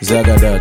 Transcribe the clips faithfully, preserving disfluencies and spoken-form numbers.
Zagadat.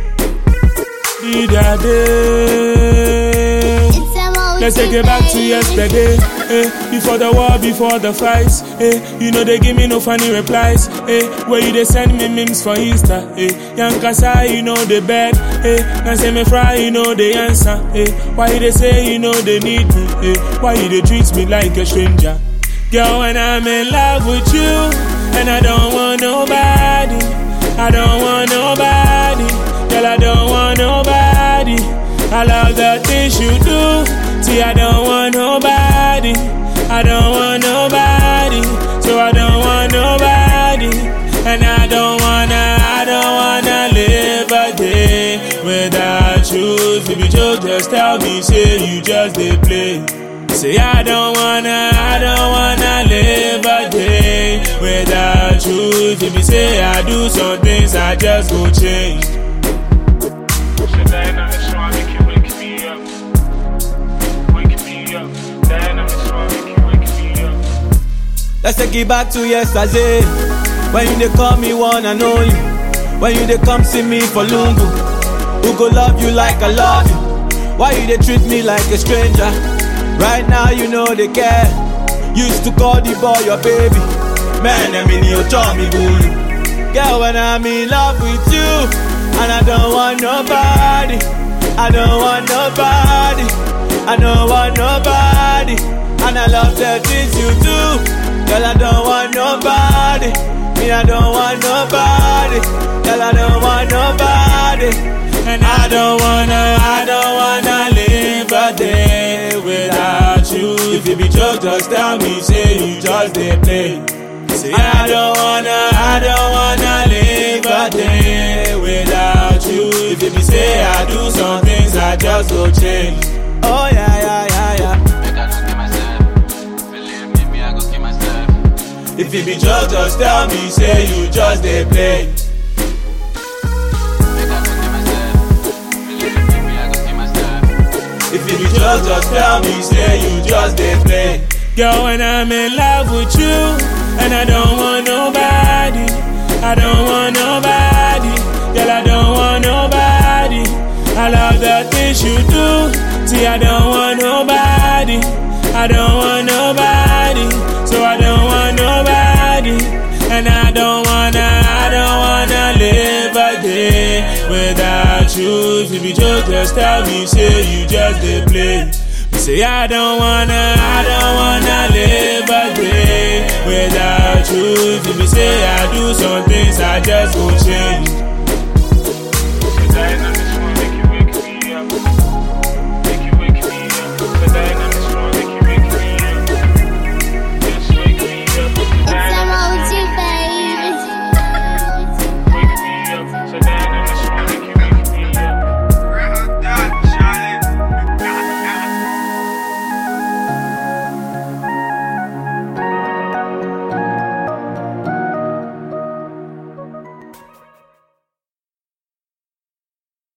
Let's take it back to yesterday, eh? Before the war, before the fights, eh? You know they give me no funny replies, eh? Where you they send me memes for Insta, eh? Yankasa, you know they beg, eh? Now say me fry, you know they answer, eh? Why they say you know they need me, eh? Why you they treat me like a stranger? Girl, when I'm in love with you, and I don't want nobody, I don't want nobody, girl, I don't want nobody. I love the things you do. See, I don't want nobody. I don't want nobody. So I don't want nobody. And I don't wanna, I don't wanna live a day without you. If you joke, just tell me, say you just dey play. Say I don't wanna, I don't wanna live a day without you. If you say I do some things, I just go change. Let's take it back to yesterday. When you they call me one and only. When you they come see me for Lungu. Who go love you like I love you? Why you they treat me like a stranger? Right now you know they care. Used to call the boy your baby. Man, I mean you told me boo. Girl, when I'm in love with you, and I don't want nobody, I don't want nobody, I don't want nobody, and I love the things you do. Girl, I don't want nobody. Me, I don't want nobody. Girl, I don't want nobody. And I don't wanna, I don't wanna live a day without you. If you be joke, just tell me, say you just dey play. Say I don't wanna, I don't wanna live a day without you. If you be say I do some things, I just go change. Oh yeah, yeah, yeah, yeah. If you be joke, just tell me, say you just dey play. If you be joke, just tell me, say you just dey play. Girl, when I'm in love with you, and I don't want nobody, I don't want nobody, girl, I don't want nobody. I love the things you do. See, I don't want nobody, I don't want nobody. So I don't want nobody, and I don't wanna, I don't wanna live a day without you. If you joke, just tell me, say you just dey play. Say I don't wanna, I don't wanna live a day without you. If you say I do some things, I just go change.